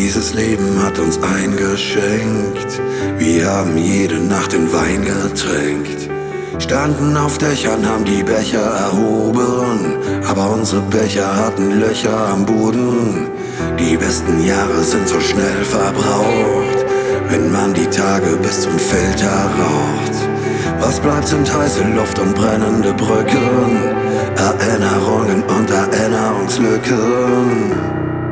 Dieses Leben hat uns eingeschenkt. Wir haben jede Nacht den Wein getränkt. Standen auf Dächern, haben die Becher erhoben, aber unsere Becher hatten Löcher am Boden. Die besten Jahre sind so schnell verbraucht, wenn man die Tage bis zum Filter raucht. Was bleibt, sind heiße Luft und brennende Brücken, Erinnerungen und Erinnerungslücken.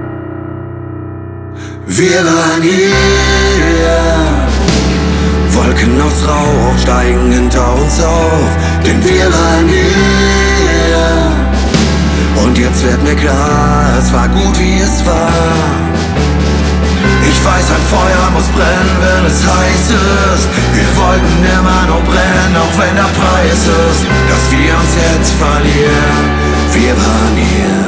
Wir waren hier, Wolken aus Rauch steigen hinter uns auf, denn wir waren hier. Und jetzt wird mir klar, es war gut wie es war. Ich weiß, ein Feuer muss brennen, wenn es heiß ist. Wir wollten immer nur brennen, auch wenn der Preis ist, dass wir uns jetzt verlieren. Wir waren hier.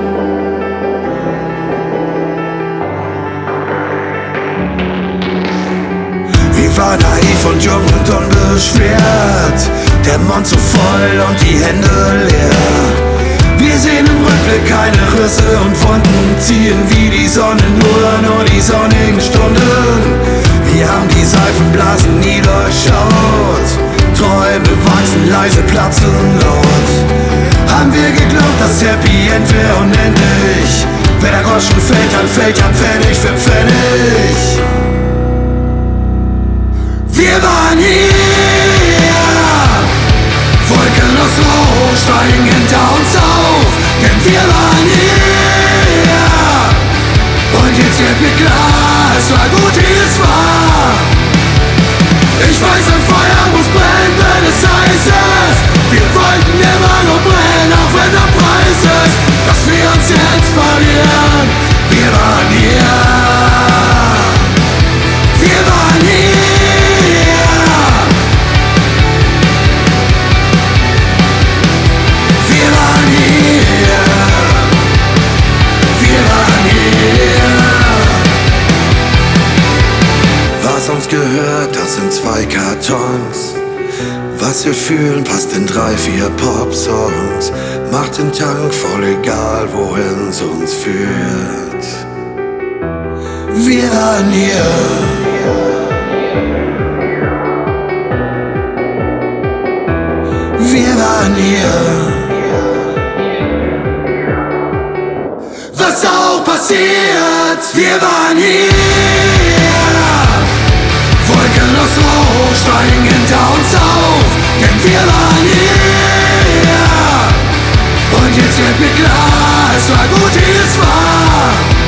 Wir waren naiv und jung und unbeschwert, der Mund zu voll und die Hände leer. Wir sehen im Rückblick keine Risse und Wunden, ziehen wie die Sonne nur die sonnigen Stunden. Wir haben die Seifenblasen nie durchschaut, Träume wachsen leise, platzen laut. Haben wir geglaubt, das Happy End wäre unendlich, wenn der Groschen fällt, dann fällt ja Pfennig für Pfennig. Wir waren hier, Wolken aus Rauch steigen hinter uns auf, denn wir waren hier. Und jetzt wird mir klar, es war gut wie es war. Ich weiß, ein Feuer muss brennen, wenn es heiß ist. Wir wollten immer nur brennen, auch wenn der Preis ist, dass wir uns jetzt verlieren. Wir waren hier, wir waren hier. Was uns gehört, das sind 2 Kartons. Was wir fühlen, passt in 3, 4 Pop-Songs. Macht den Tank voll, egal wohin's uns führt. Wir waren hier. Wir waren hier. Was auch passiert, wir waren hier. Wolken aus Rauch steigen hinter uns auf, denn wir waren hier. Und jetzt wird mir klar, es war gut wie es war.